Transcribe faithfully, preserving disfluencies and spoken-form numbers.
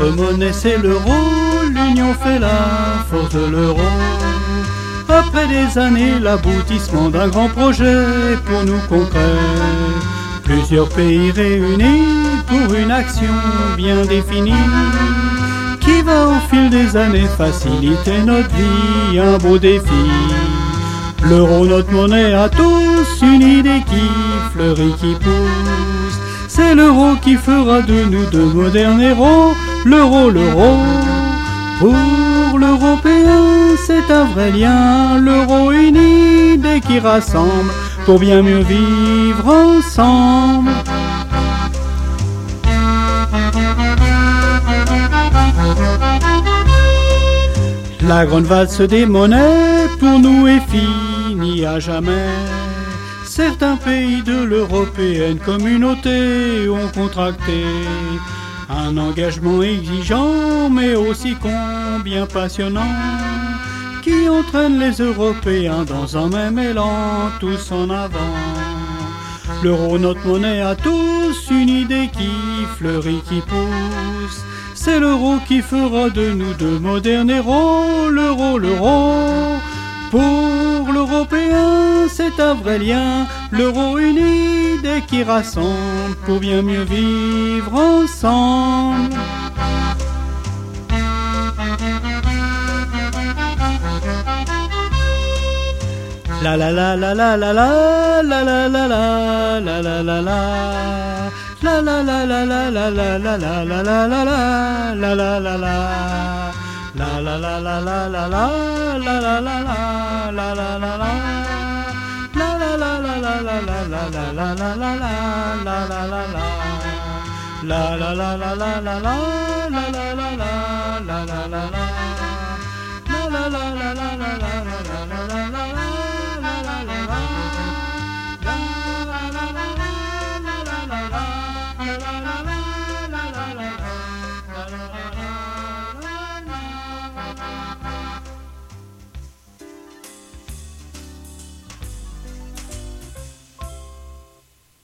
Notre monnaie c'est l'euro, l'union fait la force de l'euro. Après des années, l'aboutissement d'un grand projet pour nous concret. Plusieurs pays réunis pour une action bien définie qui va au fil des années faciliter notre vie, un beau défi. L'euro, notre monnaie à tous, une idée qui fleurit, qui pousse. C'est l'euro qui fera de nous de modernes héros. L'euro, l'euro, pour l'Européen, c'est un vrai lien. L'euro, une idée qui rassemble pour bien mieux vivre ensemble. La grande valse des monnaies pour nous est finie à jamais. Certains pays de l'européenne communauté ont contracté un engagement exigeant mais aussi combien passionnant qui entraîne les Européens dans un même élan, tous en avant. L'euro, notre monnaie à tous, une idée qui fleurit, qui pousse. C'est l'euro qui fera de nous de modernes héros. L'euro, l'euro, pour l'Européen, c'est un vrai lien. L'euro, une idée qui rassemble pour bien mieux vivre ensemble. La la la la la la la la la la la la la la la. La la la la la la la la la la la la la la la la la. La la la la la la la la la la la la la la la. La la la la la la la la la la la la la la la la la. La la la la la la la la la la la la la la la.